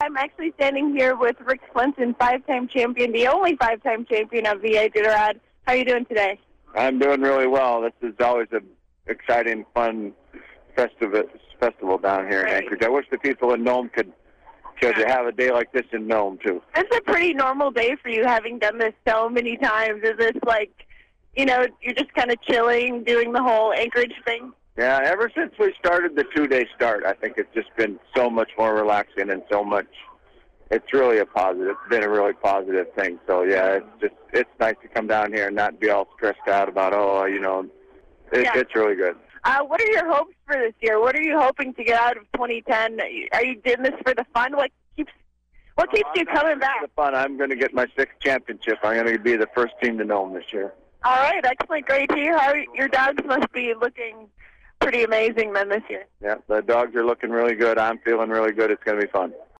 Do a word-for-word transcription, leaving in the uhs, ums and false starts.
I'm actually standing here with Rick Swenson, five-time champion, the only five-time champion of V A Iditarod. How are you doing today? I'm doing really well. This is always an exciting, fun festival festival down here in Right. Anchorage. I wish the people in Nome could could have a day like this in Nome too. It's a pretty normal day for you, having done this so many times. Is this like, you know, you're just kind of chilling, doing the whole Anchorage thing? Yeah, ever since we started the two-day start, I think it's just been so much more relaxing and so much. It's really a positive. It's been a really positive thing. So yeah, it's just it's nice to come down here and not be all stressed out about oh, you know, it, Yeah. it's really good. Uh, what are your hopes for this year? What are you hoping to get out of twenty ten? Are you doing this for the fun? What keeps what keeps you coming back? For the fun, I'm going to get my sixth championship. I'm going to be the first team to Nome this year. All right, excellent, great to hear. How your dogs must be looking pretty amazing then this year. Yeah, the dogs are looking really good. I'm feeling really good. It's going to be fun.